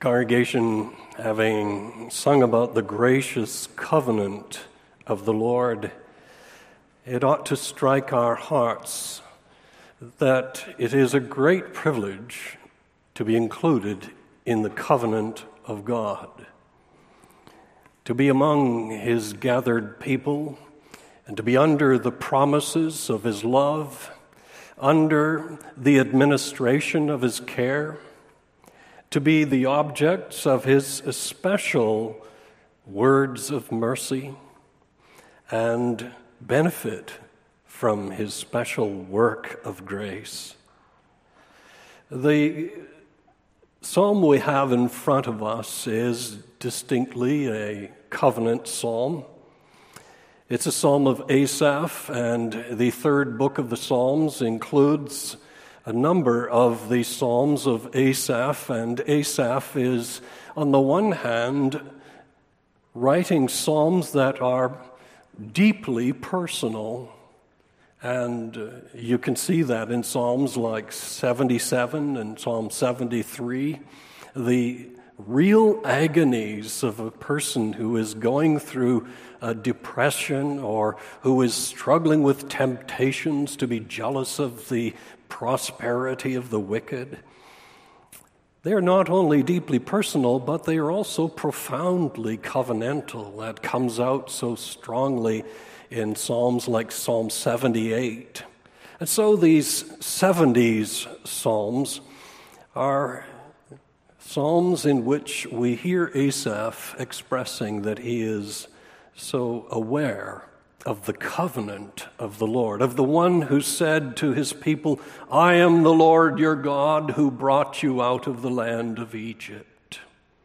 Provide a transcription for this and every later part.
Congregation, having sung about the gracious covenant of the Lord, it ought to strike our hearts that it is a great privilege to be included in the covenant of God, to be among His gathered people, and to be under the promises of His love, under the administration of His care, to be the objects of His special words of mercy, and benefit from His special work of grace. The psalm we have in front of us is distinctly a covenant psalm. It's a psalm of Asaph, and the third book of the Psalms includes a number of the psalms of Asaph, and Asaph is, on the one hand, writing psalms that are deeply personal, and you can see that in psalms like 77 and Psalm 73, the real agonies of a person who is going through a depression or who is struggling with temptations to be jealous of the prosperity of the wicked. They are not only deeply personal, but they are also profoundly covenantal. That comes out so strongly in psalms like Psalm 78. And so these 70s psalms are psalms in which we hear Asaph expressing that he is so aware of the covenant of the Lord, of the one who said to his people, "I am the Lord your God who brought you out of the land of Egypt."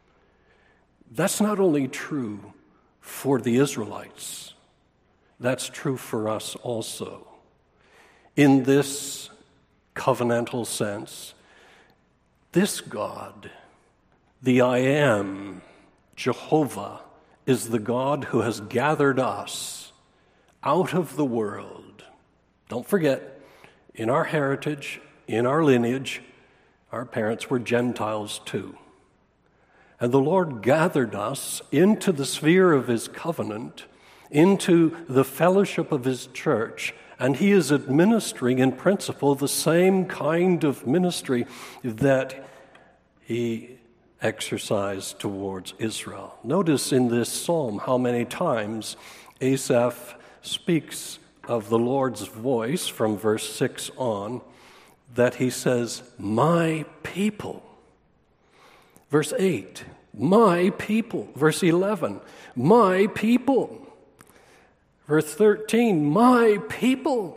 That's not only true for the Israelites, that's true for us also. In this covenantal sense, this God, the I Am, Jehovah, is the God who has gathered us out of the world. Don't forget, in our heritage, in our lineage, our parents were Gentiles too. And the Lord gathered us into the sphere of His covenant, into the fellowship of His church, and He is administering in principle the same kind of ministry that He exercised towards Israel. Notice in this psalm how many times Asaph speaks of the Lord's voice from verse 6 on, that he says, "My people." Verse 8, "My people." Verse 11, "My people." Verse 13, "My people."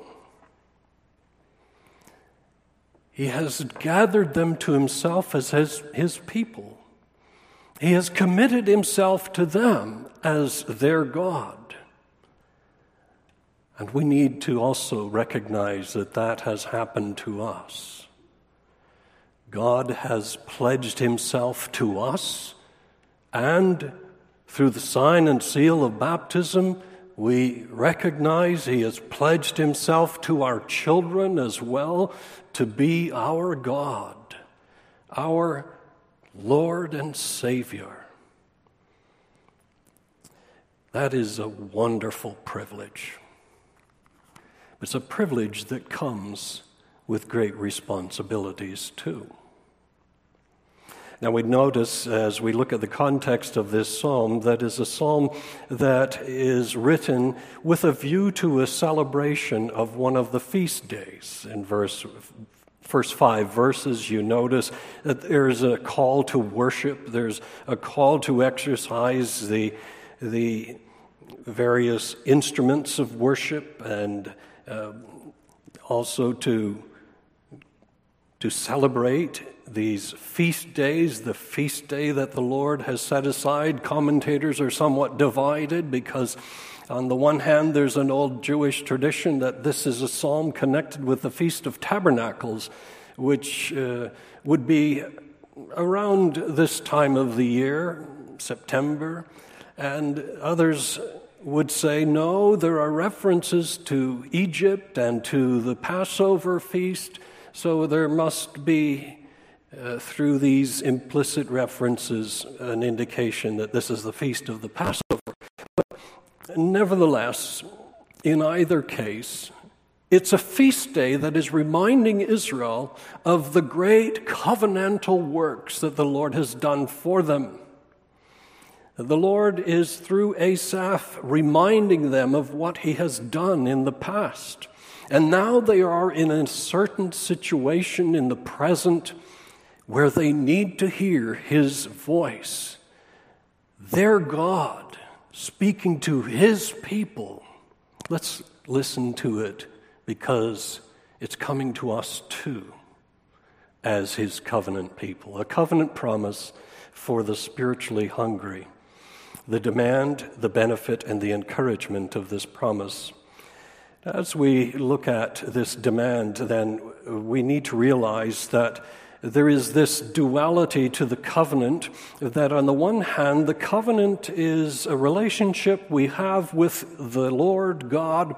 He has gathered them to Himself as his people. He has committed Himself to them as their God. And we need to also recognize that that has happened to us. God has pledged Himself to us, and through the sign and seal of baptism, we recognize He has pledged Himself to our children as well to be our God, our Lord and Savior. That is a wonderful privilege. It's a privilege that comes with great responsibilities too. Now we notice as we look at the context of this psalm that is a psalm that is written with a view to a celebration of one of the feast days. In first 5 verses, you notice that there's a call to worship, there's a call to exercise the various instruments of worship, and also to celebrate these feast days, the feast day that the Lord has set aside. Commentators are somewhat divided because on the one hand, there's an old Jewish tradition that this is a psalm connected with the Feast of Tabernacles, which would be around this time of the year, September, and others would say, no, there are references to Egypt and to the Passover feast, so there must be through these implicit references, an indication that this is the feast of the Passover. But nevertheless, in either case, it's a feast day that is reminding Israel of the great covenantal works that the Lord has done for them. The Lord is, through Asaph, reminding them of what he has done in the past. And now they are in a certain situation in the present where they need to hear his voice. Their God speaking to his people. Let's listen to it, because it's coming to us too as his covenant people. A covenant promise for the spiritually hungry. The demand, the benefit, and the encouragement of this promise. As we look at this demand, then, we need to realize that there is this duality to the covenant, that on the one hand, the covenant is a relationship we have with the Lord God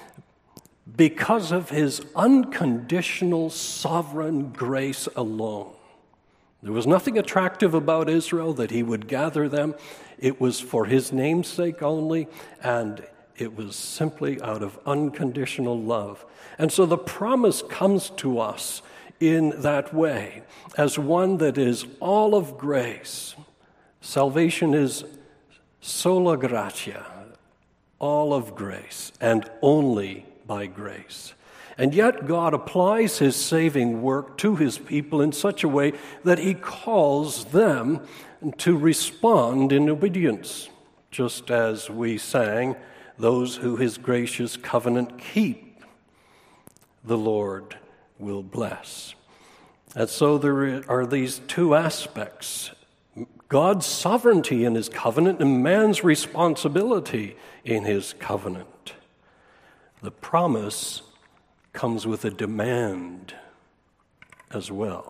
because of his unconditional sovereign grace alone. There was nothing attractive about Israel that he would gather them. It was for his name's sake only, and it was simply out of unconditional love. And so the promise comes to us in that way, as one that is all of grace. Salvation is sola gratia, all of grace, and only by grace. And yet God applies his saving work to his people in such a way that he calls them to respond in obedience, just as we sang, those who his gracious covenant keep, the Lord will bless. And so there are these two aspects, God's sovereignty in his covenant and man's responsibility in his covenant. The promise comes with a demand as well.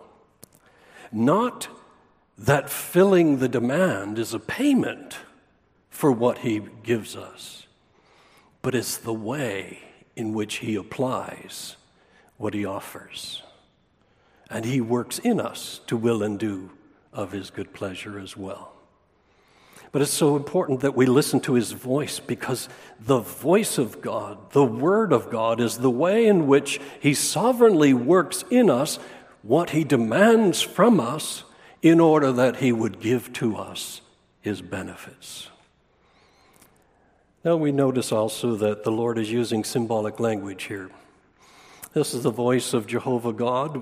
Not that filling the demand is a payment for what he gives us, but it's the way in which he applies what he offers. And he works in us to will and do of his good pleasure as well. But it's so important that we listen to his voice, because the voice of God, the word of God, is the way in which he sovereignly works in us what he demands from us in order that he would give to us his benefits. Now we notice also that the Lord is using symbolic language here. This is the voice of Jehovah God,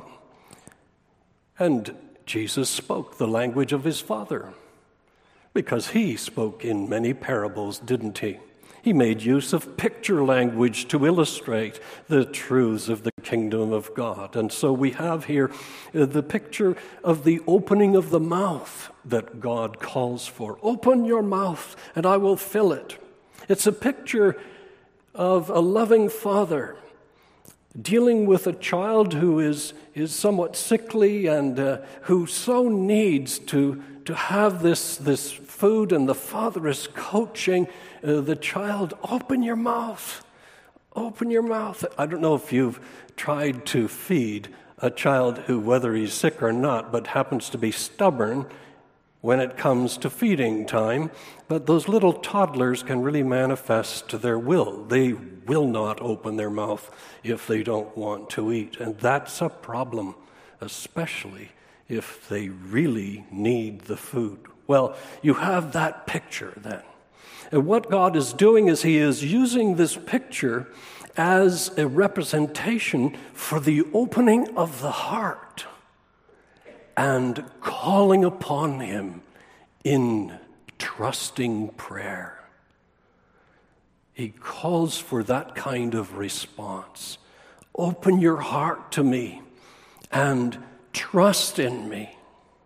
and Jesus spoke the language of his Father, because he spoke in many parables, didn't he? He made use of picture language to illustrate the truths of the kingdom of God. And so we have here the picture of the opening of the mouth that God calls for. Open your mouth and I will fill it. It's a picture of a loving father dealing with a child who is somewhat sickly and who so needs to have this food, and the father is coaching the child, open your mouth, open your mouth. I don't know if you've tried to feed a child who, whether he's sick or not, but happens to be stubborn when it comes to feeding time, but those little toddlers can really manifest their will. They will not open their mouth if they don't want to eat, and that's a problem, especially if they really need the food. Well, you have that picture then. And what God is doing is he is using this picture as a representation for the opening of the heart and calling upon him in trusting prayer. He calls for that kind of response. Open your heart to me and trust in me.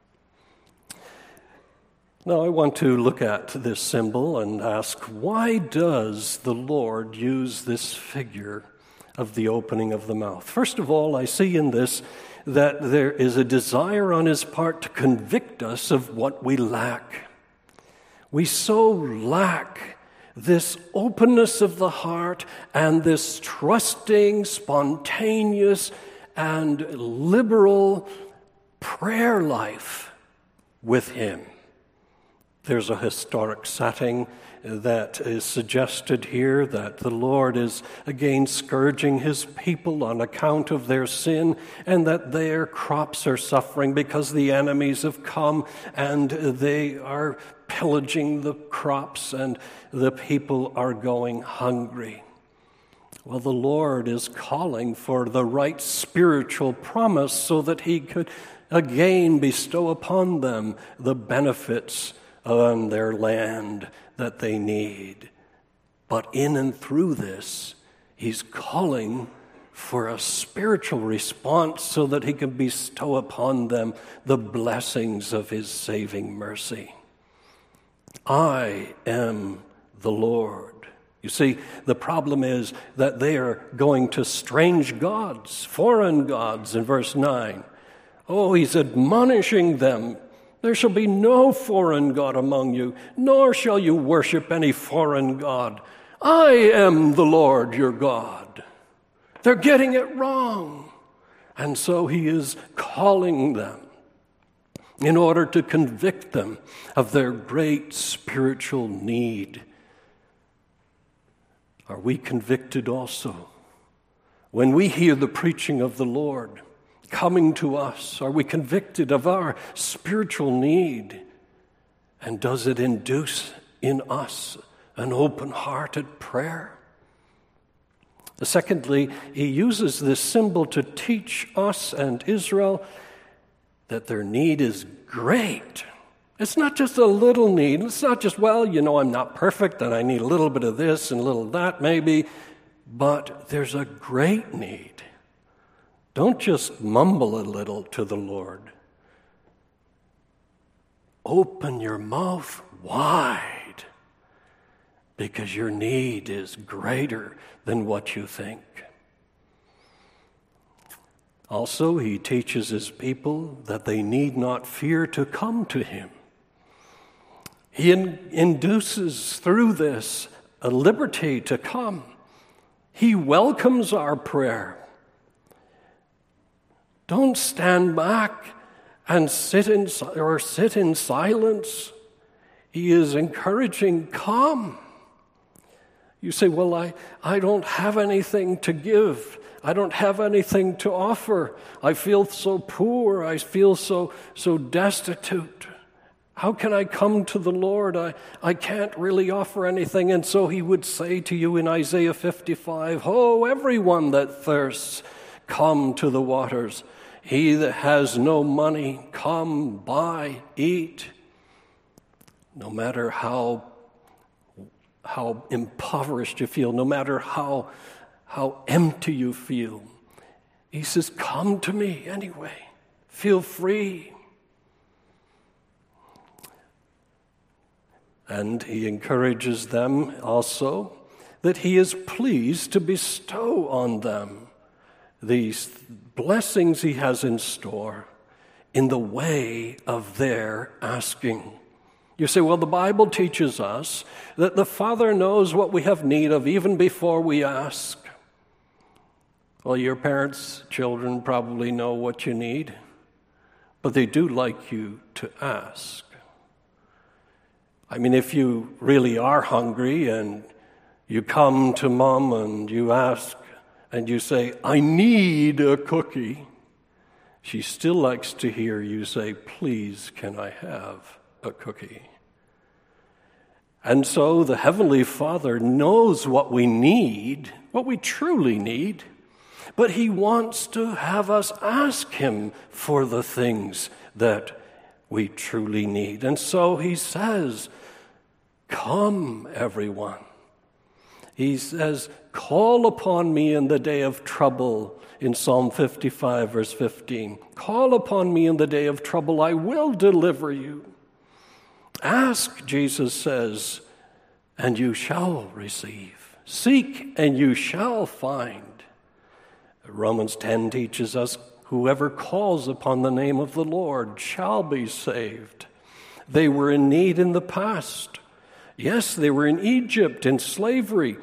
Now, I want to look at this symbol and ask, why does the Lord use this figure of the opening of the mouth? First of all, I see in this that there is a desire on his part to convict us of what we lack. We so lack this openness of the heart and this trusting, spontaneous, and liberal prayer life with him. There's a historic setting that is suggested here, that the Lord is again scourging his people on account of their sin, and that their crops are suffering because the enemies have come and they are pillaging the crops and the people are going hungry. Well, the Lord is calling for the right spiritual promise so that he could again bestow upon them the benefits on their land that they need. But in and through this, he's calling for a spiritual response so that he can bestow upon them the blessings of his saving mercy. I am the Lord. You see, the problem is that they are going to strange gods, foreign gods, in verse 9. Oh, he's admonishing them. There shall be no foreign god among you, nor shall you worship any foreign god. I am the Lord your God. They're getting it wrong. And so he is calling them in order to convict them of their great spiritual need. Are we convicted also? When we hear the preaching of the Lord coming to us, are we convicted of our spiritual need? And does it induce in us an open-hearted prayer? Secondly, he uses this symbol to teach us and Israel that their need is great. It's not just a little need. It's not just, well, I'm not perfect and I need a little bit of this and a little of that maybe, but there's a great need. Don't just mumble a little to the Lord. Open your mouth wide, because your need is greater than what you think. Also, he teaches his people that they need not fear to come to him. He induces through this a liberty to come. He welcomes our prayer. Don't stand back and sit in silence. He is encouraging, come. You say, well, I don't have anything to give. I don't have anything to offer. I feel so poor. I feel so destitute. How can I come to the Lord? I can't really offer anything. And so he would say to you in Isaiah 55, oh, everyone that thirsts, come to the waters. He that has no money, come, buy, eat. No matter how impoverished you feel, no matter how empty you feel, he says, come to me anyway. Feel free. And he encourages them also that he is pleased to bestow on them these blessings he has in store in the way of their asking. You say, well, the Bible teaches us that the Father knows what we have need of even before we ask. Well, your parents, children probably know what you need, but they do like you to ask. I mean, if you really are hungry and you come to mom and you ask and you say, I need a cookie, she still likes to hear you say, please, can I have a cookie? And so the Heavenly Father knows what we need, what we truly need, but he wants to have us ask him for the things that we truly need. And so he says, come, everyone. He says, call upon me in the day of trouble, in Psalm 55, verse 15. Call upon me in the day of trouble, I will deliver you. Ask, Jesus says, and you shall receive. Seek, and you shall find. Romans 10 teaches us, whoever calls upon the name of the Lord shall be saved. They were in need in the past. Yes, they were in Egypt in slavery.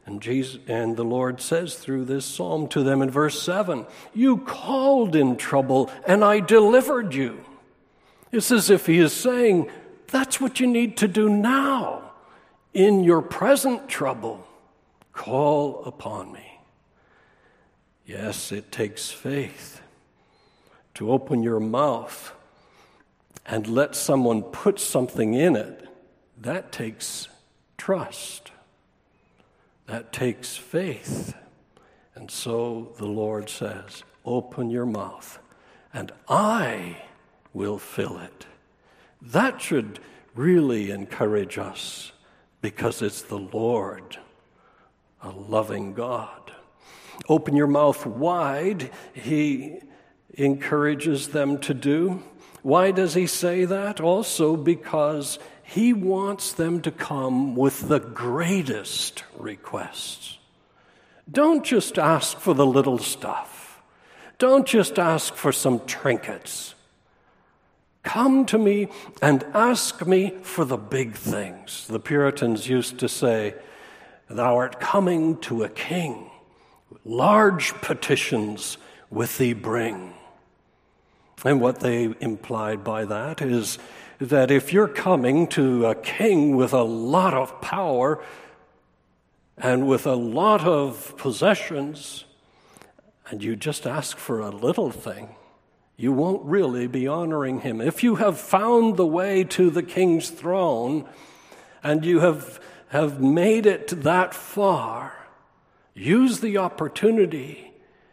And the Lord says through this psalm to them in verse 7, "You called in trouble, and I delivered you." It's as if he is saying, that's what you need to do now. In your present trouble, call upon me. Yes, it takes faith to open your mouth and let someone put something in it. That takes trust. That takes faith. And so the Lord says, open your mouth, and I will fill it. That should really encourage us, because it's the Lord, a loving God. Open your mouth wide, he encourages them to do. Why does he say that? Also because he wants them to come with the greatest requests. Don't just ask for the little stuff. Don't just ask for some trinkets. Come to me and ask me for the big things. The Puritans used to say, "Thou art coming to a king. Large petitions with thee bring." And what they implied by that is that if you're coming to a king with a lot of power and with a lot of possessions, and you just ask for a little thing, you won't really be honoring him. If you have found the way to the king's throne and you have made it that far, use the opportunity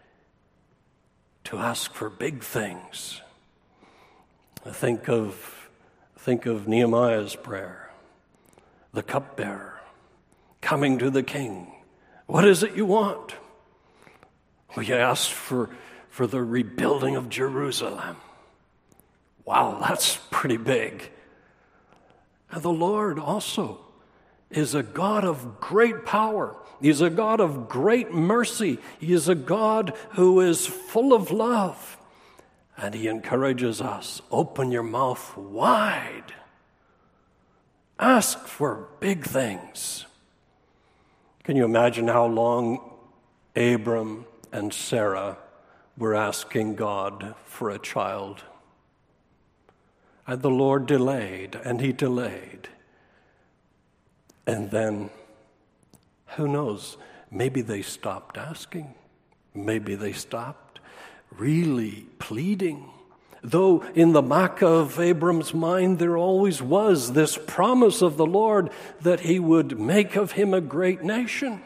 to ask for big things. Think of Nehemiah's prayer, the cupbearer coming to the king. What is it you want? Well, you asked for the rebuilding of Jerusalem. Wow, that's pretty big. And the Lord also is a God of great power. He's a God of great mercy. He is a God who is full of love. And he encourages us, open your mouth wide. Ask for big things. Can you imagine how long Abram and Sarah were asking God for a child? And the Lord delayed, and he delayed. And then, who knows, maybe they stopped asking. Maybe they stopped really pleading. Though in the back of Abram's mind there always was this promise of the Lord that he would make of him a great nation.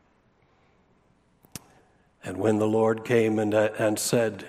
And when the Lord came and said,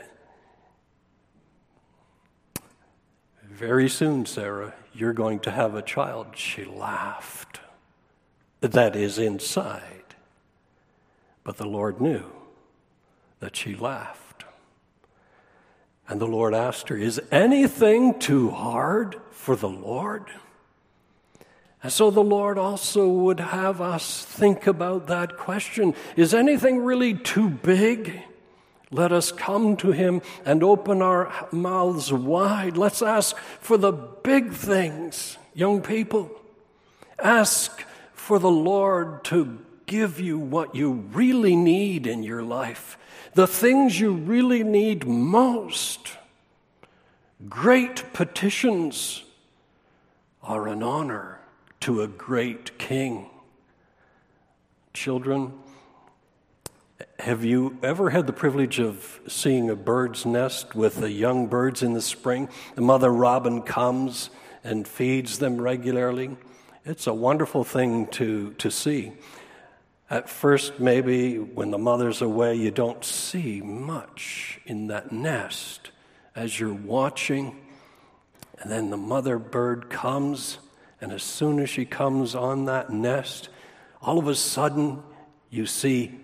"Very soon, Sarah, you're going to have a child," she laughed. That is, inside. But the Lord knew that she laughed. And the Lord asked her, "Is anything too hard for the Lord?" And so the Lord also would have us think about that question. Is anything really too big? Let us come to him and open our mouths wide. Let's ask for the big things, young people. Ask for the Lord to give you what you really need in your life, the things you really need most. Great petitions are an honor to a great king. Children, have you ever had the privilege of seeing a bird's nest with the young birds in the spring? The mother robin comes and feeds them regularly. It's a wonderful thing to see. At first, maybe when the mother's away, you don't see much in that nest as you're watching. And then the mother bird comes, and as soon as she comes on that nest, all of a sudden you see,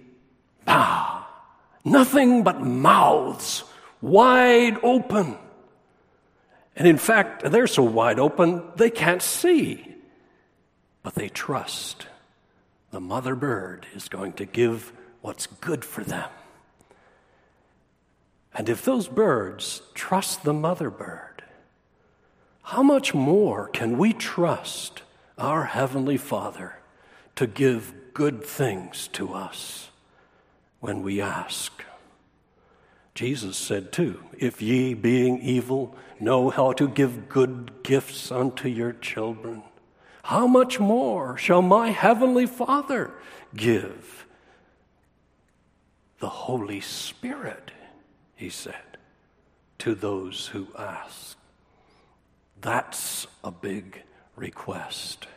nothing but mouths wide open. And in fact, they're so wide open, they can't see. But they trust the mother bird is going to give what's good for them. And if those birds trust the mother bird, how much more can we trust our Heavenly Father to give good things to us when we ask. Jesus said too, if ye, being evil, know how to give good gifts unto your children, how much more shall my heavenly Father give the Holy Spirit, he said, to those who ask. That's a big request.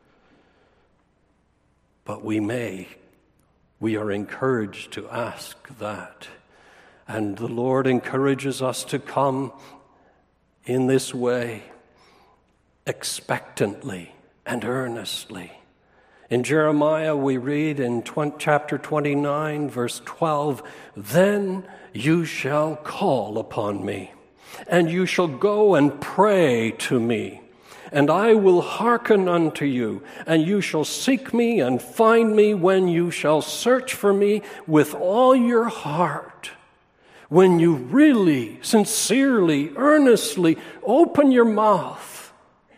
But we are encouraged to ask that. And the Lord encourages us to come in this way, expectantly and earnestly. In Jeremiah, we read in chapter 29, verse 12, "Then you shall call upon me, and you shall go and pray to me, and I will hearken unto you, and you shall seek me and find me when you shall search for me with all your heart." When you really, sincerely, earnestly open your mouth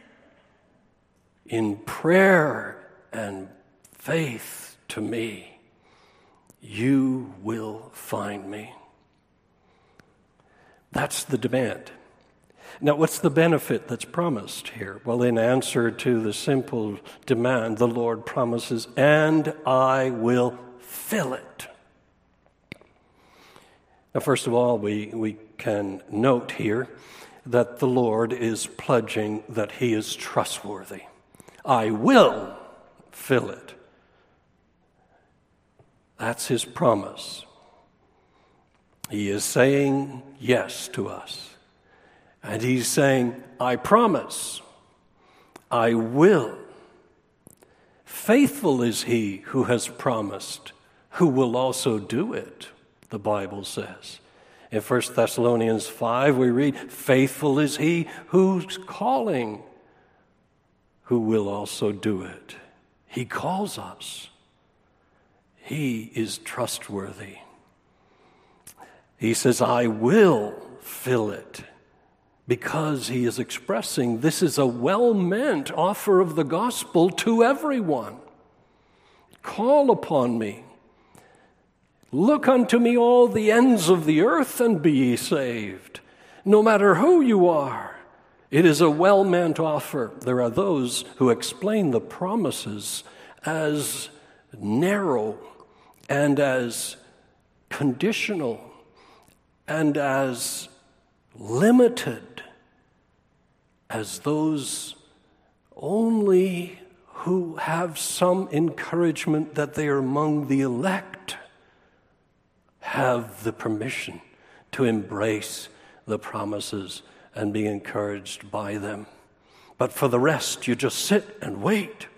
in prayer and faith to me, you will find me. That's the demand. Now, what's the benefit that's promised here? Well, in answer to the simple demand, the Lord promises, "And I will fill it." Now, first of all, we can note here that the Lord is pledging that he is trustworthy. I will fill it. That's his promise. He is saying yes to us. And he's saying, I promise, I will. Faithful is he who has promised, who will also do it, the Bible says. In 1 Thessalonians 5, we read, faithful is he who's calling, who will also do it. He calls us. He is trustworthy. He says, I will fill it, because he is expressing this is a well-meant offer of the gospel to everyone. Call upon me. Look unto me all the ends of the earth and be ye saved. No matter who you are, it is a well-meant offer. There are those who explain the promises as narrow and as conditional and as limited as those only who have some encouragement that they are among the elect have the permission to embrace the promises and be encouraged by them. But for the rest, you just sit and wait.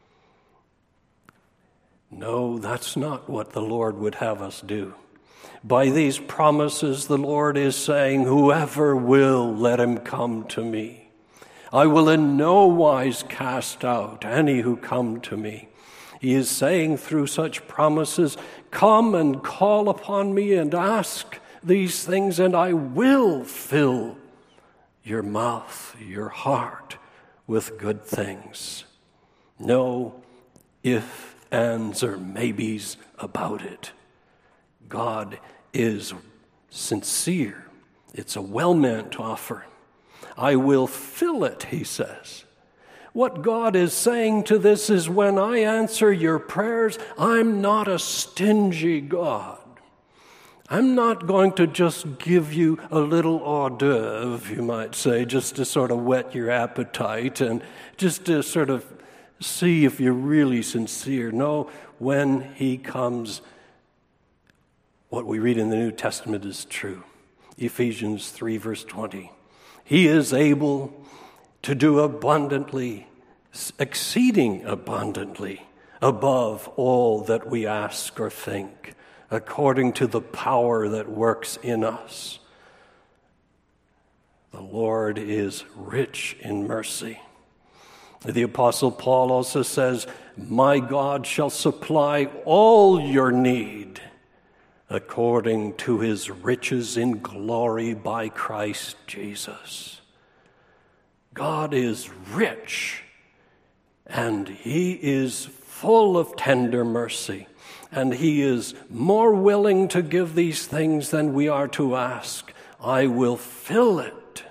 No, that's not what the Lord would have us do. By these promises, the Lord is saying, whoever will, let him come to me. I will in no wise cast out any who come to me. He is saying through such promises, come and call upon me and ask these things, and I will fill your mouth, your heart with good things. No ifs, ands, or maybes about it. God is sincere. It's a well-meant offer. I will fill it, he says. What God is saying to this is, when I answer your prayers, I'm not a stingy God. I'm not going to just give you a little hors d'oeuvre, you might say, just to sort of whet your appetite and just to sort of see if you're really sincere. No, when he comes, what we read in the New Testament is true. Ephesians 3, verse 20. He is able to do abundantly, exceeding abundantly, above all that we ask or think, according to the power that works in us. The Lord is rich in mercy. The Apostle Paul also says, my God shall supply all your need according to his riches in glory by Christ Jesus. God is rich, and he is full of tender mercy, and he is more willing to give these things than we are to ask. I will fill it.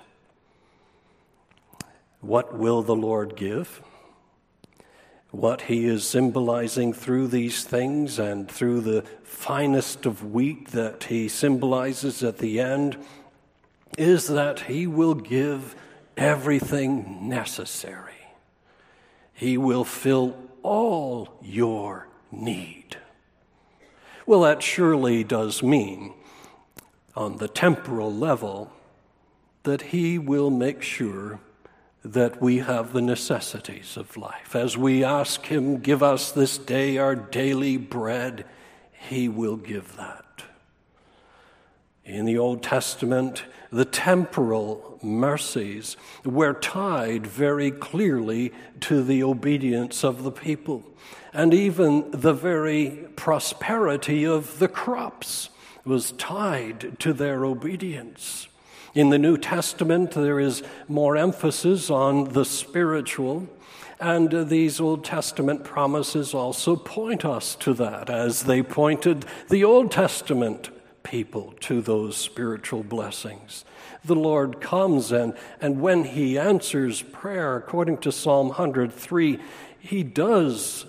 What will the Lord give? What he is symbolizing through these things and through the finest of wheat that he symbolizes at the end is that he will give everything necessary. He will fill all your need. Well, that surely does mean, on the temporal level, that he will make sure that we have the necessities of life. As we ask him, give us this day our daily bread, he will give that. In the Old Testament, the temporal mercies were tied very clearly to the obedience of the people. And even the very prosperity of the crops was tied to their obedience. In the New Testament, there is more emphasis on the spiritual, and these Old Testament promises also point us to that, as they pointed the Old Testament people to those spiritual blessings. The Lord comes, and when he answers prayer, according to Psalm 103, he does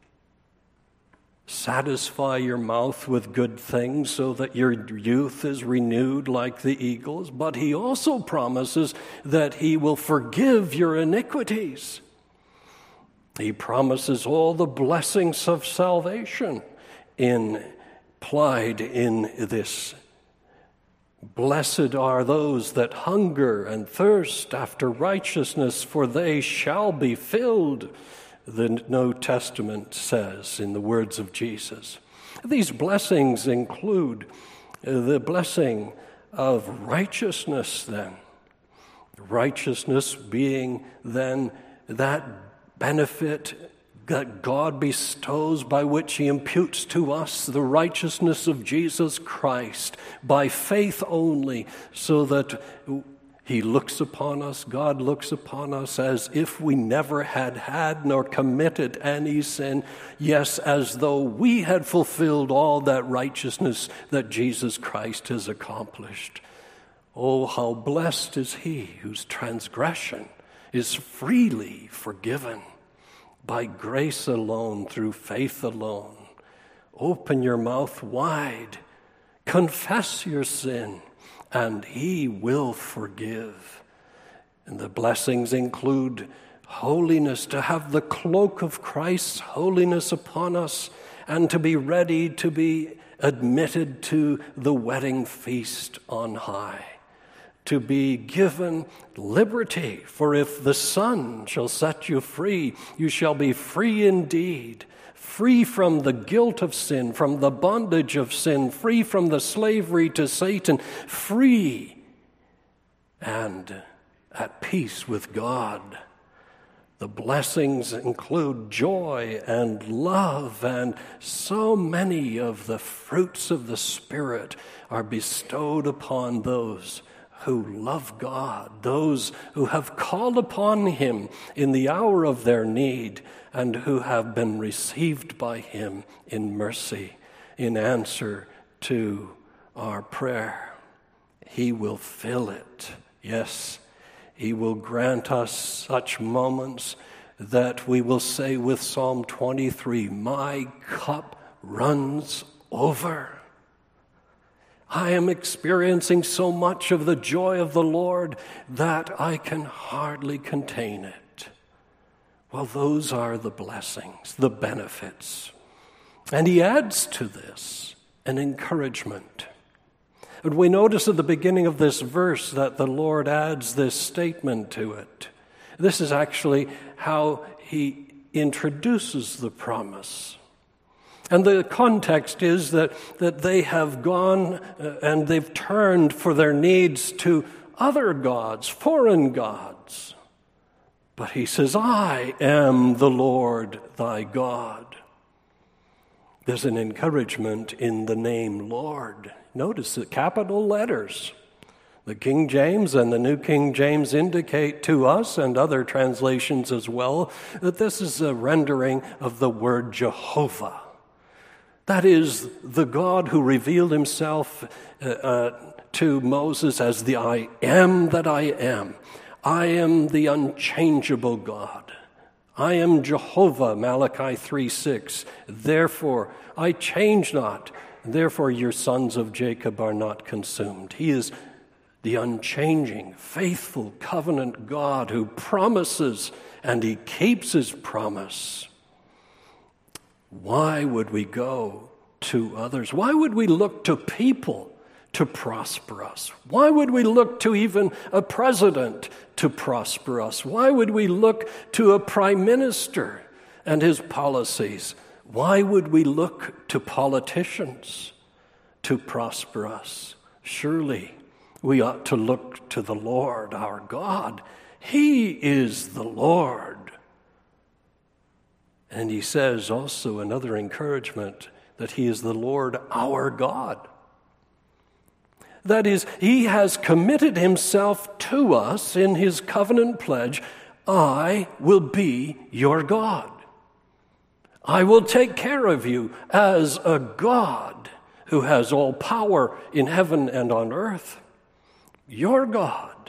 satisfy your mouth with good things so that your youth is renewed like the eagles. But he also promises that he will forgive your iniquities. He promises all the blessings of salvation implied in this. Blessed are those that hunger and thirst after righteousness, for they shall be filled, the New Testament says in the words of Jesus. These blessings include the blessing of righteousness then. Righteousness being then that benefit that God bestows by which he imputes to us the righteousness of Jesus Christ by faith only, so that he looks upon us, God looks upon us as if we never had nor committed any sin. Yes, as though we had fulfilled all that righteousness that Jesus Christ has accomplished. Oh, how blessed is he whose transgression is freely forgiven by grace alone, through faith alone. Open your mouth wide, confess your sin, and he will forgive. And the blessings include holiness, to have the cloak of Christ's holiness upon us, and to be ready to be admitted to the wedding feast on high. To be given liberty, for if the Son shall set you free, you shall be free indeed. Free from the guilt of sin, from the bondage of sin, free from the slavery to Satan, free and at peace with God. The blessings include joy and love, and so many of the fruits of the Spirit are bestowed upon those who love God, those who have called upon him in the hour of their need, and who have been received by him in mercy in answer to our prayer. He will fill it. Yes, he will grant us such moments that we will say with Psalm 23, my cup runs over. I am experiencing so much of the joy of the Lord that I can hardly contain it. Well, those are the blessings, the benefits. And he adds to this an encouragement. And we notice at the beginning of this verse that the Lord adds this statement to it. This is actually how he introduces the promise. And the context is that they have gone and they've turned for their needs to other gods, foreign gods. But he says, I am the Lord thy God. There's an encouragement in the name Lord. Notice the capital letters. The King James and the New King James indicate to us, and other translations as well, that this is a rendering of the word Jehovah. That is, the God who revealed himself to Moses as the I am that I am. I am the unchangeable God. I am Jehovah, Malachi 3:6. Therefore, I change not. Therefore, your sons of Jacob are not consumed. He is the unchanging, faithful covenant God who promises and he keeps his promise. Why would we go to others? Why would we look to people to prosper us? Why would we look to even a president to prosper us? Why would we look to a prime minister and his policies? Why would we look to politicians to prosper us? Surely we ought to look to the Lord our God. He is the Lord. And he says also another encouragement that he is the Lord our God. That is, he has committed himself to us in his covenant pledge, I will be your God. I will take care of you as a God who has all power in heaven and on earth. Your God.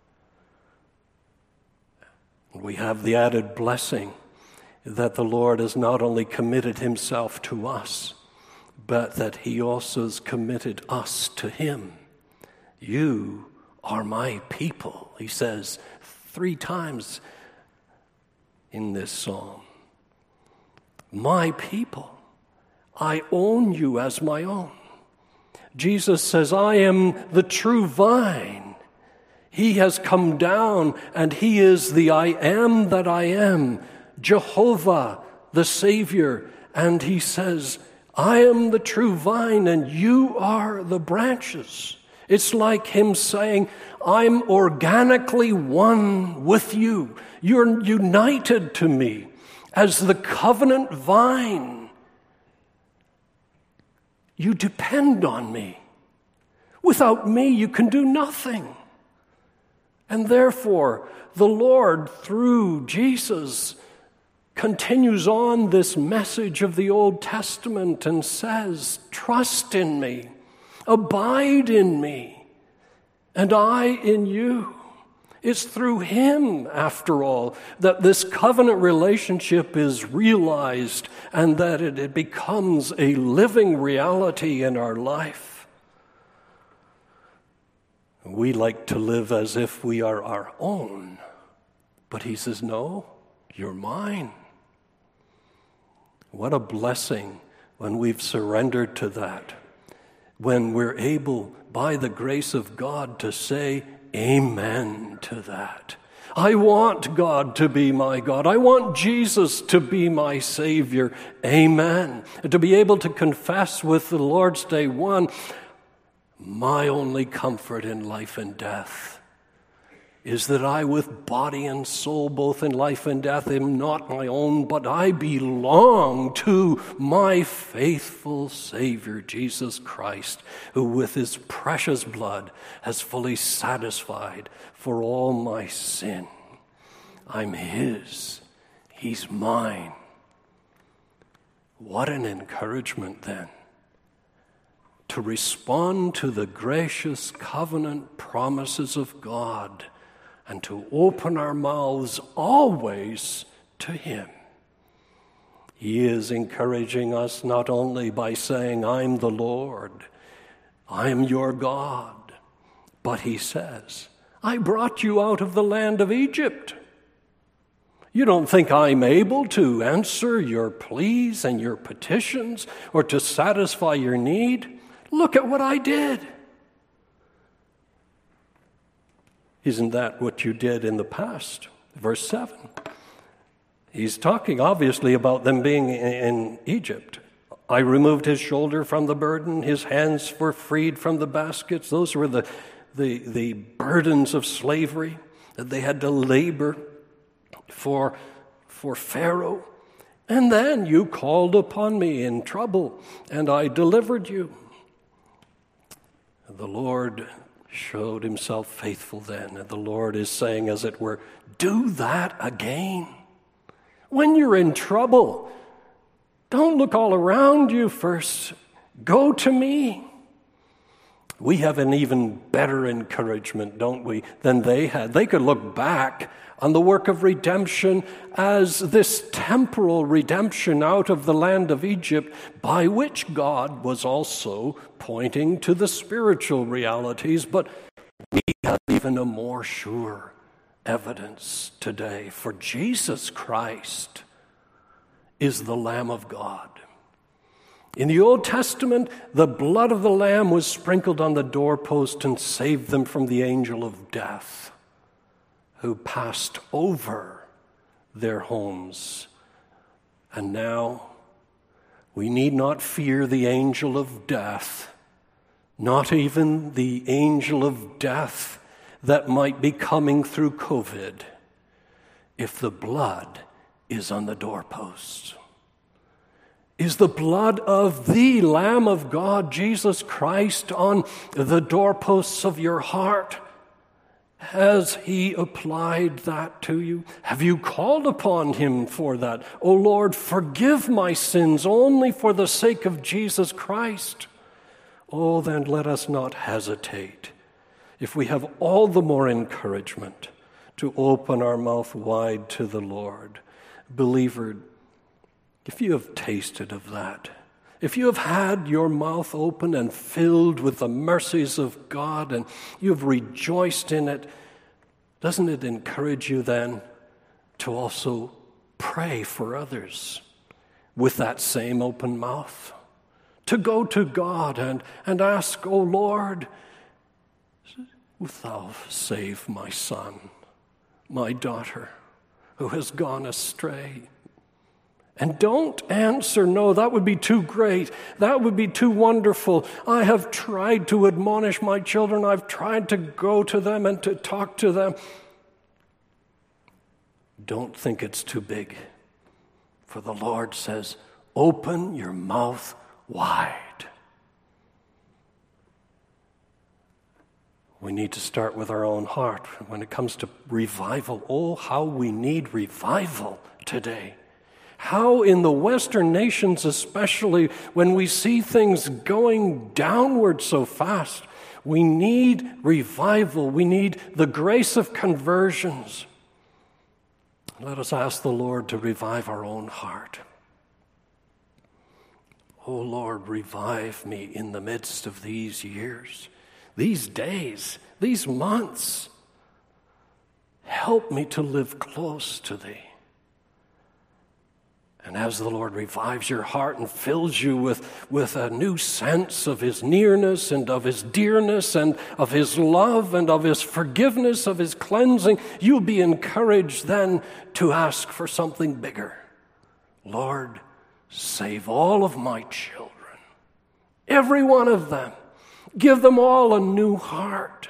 We have the added blessing that the Lord has not only committed himself to us, but that he also has committed us to him. You are my people, he says 3 times in this psalm. My people, I own you as my own. Jesus says, I am the true vine. He has come down and he is the I am that I am, Jehovah, the Savior. And he says, I am the true vine and you are the branches. It's like him saying, I'm organically one with you. You're united to me as the covenant vine. You depend on me. Without me, you can do nothing. And therefore, the Lord, through Jesus, continues on this message of the Old Testament and says, trust in me, abide in me, and I in you. It's through him, after all, that this covenant relationship is realized and that it becomes a living reality in our life. We like to live as if we are our own, but he says, no, you're mine. What a blessing when we've surrendered to that, when we're able, by the grace of God, to say amen to that. I want God to be my God. I want Jesus to be my Savior. Amen. And to be able to confess with the Lord's Day 1, my only comfort in life and death is that I, with body and soul, both in life and death, am not my own, but I belong to my faithful Savior, Jesus Christ, who with his precious blood has fully satisfied for all my sin. I'm his. He's mine. What an encouragement then, to respond to the gracious covenant promises of God and to open our mouths always to him. He is encouraging us not only by saying, I'm the Lord, I'm your God, but he says, I brought you out of the land of Egypt. You don't think I'm able to answer your pleas and your petitions or to satisfy your need? Look at what I did. Isn't that what you did in the past? Verse 7. He's talking obviously about them being in Egypt. I removed his shoulder from the burden. His hands were freed from the baskets. Those were the burdens of slavery that they had to labor for Pharaoh. And then you called upon me in trouble, and I delivered you. The Lord showed himself faithful then. And the Lord is saying, as it were, do that again. When you're in trouble, don't look all around you first. Go to me. We have an even better encouragement, don't we, than they had. They could look back on the work of redemption as this temporal redemption out of the land of Egypt, by which God was also pointing to the spiritual realities. But we have even a more sure evidence today, for Jesus Christ is the Lamb of God. In the Old Testament, the blood of the Lamb was sprinkled on the doorpost and saved them from the angel of death, who passed over their homes. And now we need not fear the angel of death, not even the angel of death that might be coming through COVID, if the blood is on the doorposts. Is the blood of the Lamb of God, Jesus Christ, on the doorposts of your heart? Has he applied that to you? Have you called upon him for that? O Lord, forgive my sins only for the sake of Jesus Christ. Oh, then let us not hesitate, if we have all the more encouragement, to open our mouth wide to the Lord. Believer, if you have tasted of that, if you have had your mouth open and filled with the mercies of God and you have rejoiced in it, doesn't it encourage you then to also pray for others with that same open mouth? To go to God and ask, O Lord, wilt thou save my son, my daughter, who has gone astray? And don't answer, no, that would be too great. That would be too wonderful. I have tried to admonish my children. I've tried to go to them and to talk to them. Don't think it's too big. For the Lord says, open your mouth wide. We need to start with our own heart. When it comes to revival, oh, how we need revival today. How in the Western nations especially, when we see things going downward so fast, we need revival. We need the grace of conversions. Let us ask the Lord to revive our own heart. Oh Lord, revive me in the midst of these years, these days, these months. Help me to live close to Thee. And as the Lord revives your heart and fills you with a new sense of His nearness and of His dearness and of His love and of His forgiveness, of His cleansing, you'll be encouraged then to ask for something bigger. Lord, save all of my children, every one of them. Give them all a new heart.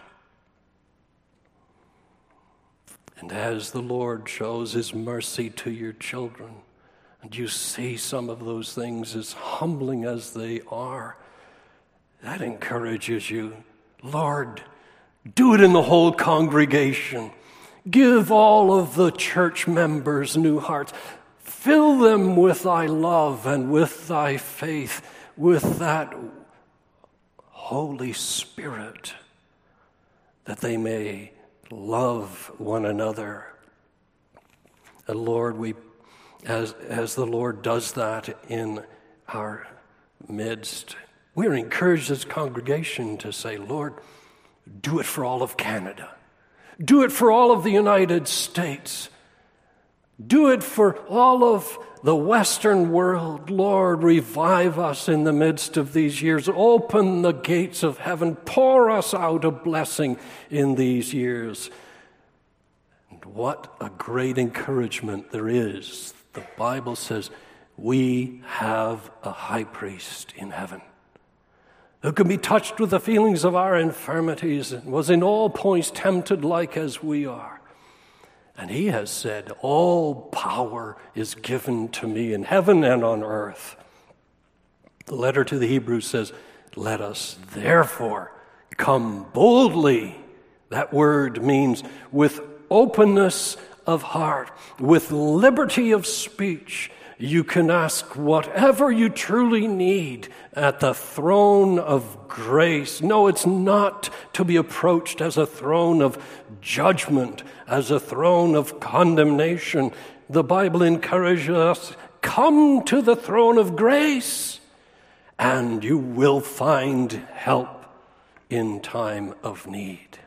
And as the Lord shows His mercy to your children, and you see some of those things as humbling as they are, that encourages you. Lord, do it in the whole congregation. Give all of the church members new hearts. Fill them with Thy love and with Thy faith, with that Holy Spirit, that they may love one another. And Lord, as the Lord does that in our midst, we're encouraged as a congregation to say, Lord, do it for all of Canada. Do it for all of the United States. Do it for all of the Western world. Lord, revive us in the midst of these years. Open the gates of heaven. Pour us out a blessing in these years. And what a great encouragement there is. The Bible says we have a high priest in heaven who can be touched with the feelings of our infirmities and was in all points tempted like as we are. And He has said, all power is given to me in heaven and on earth. The letter to the Hebrews says, let us therefore Come boldly. That word means with openness of heart, with liberty of speech. You can ask whatever you truly need at the throne of grace. No, it's not to be approached as a throne of judgment, as a throne of condemnation. The Bible encourages us, come to the throne of grace, and you will find help in time of need.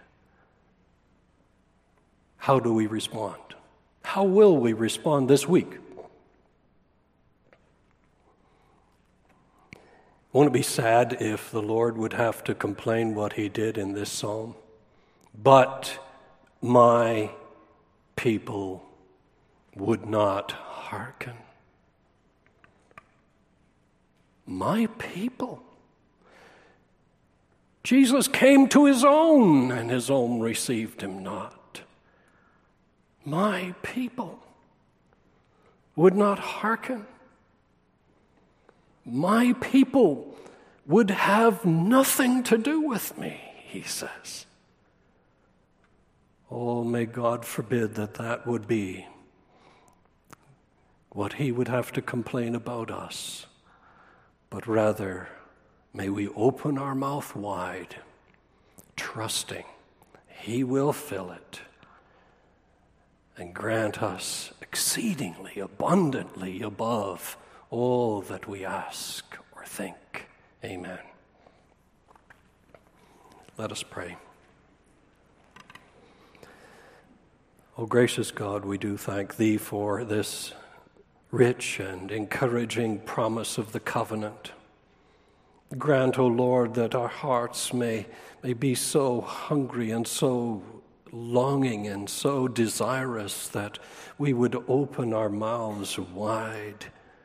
How do we respond? How will we respond this week? Won't it be sad if the Lord would have to complain what he did in this psalm? But my people would not hearken. My people. Jesus came to his own, and his own received him not. My people would not hearken. My people would have nothing to do with me, he says. Oh, may God forbid that would be what he would have to complain about us. But rather, may we open our mouth wide, trusting he will fill it and grant us exceedingly abundantly above all that we ask or think. Amen. Let us pray. O gracious God, we do thank thee for this rich and encouraging promise of the covenant. Grant, O Lord, that our hearts may be so hungry and so longing and so desirous that we would open our mouths wide,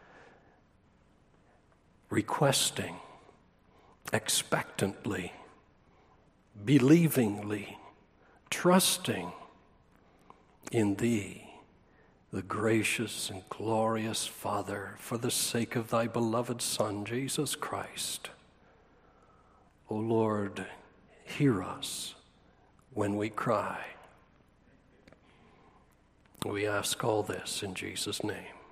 requesting, expectantly, believingly, trusting in thee, the gracious and glorious Father, for the sake of thy beloved Son, Jesus Christ. O Lord, hear us when we cry. We ask all this in Jesus' name.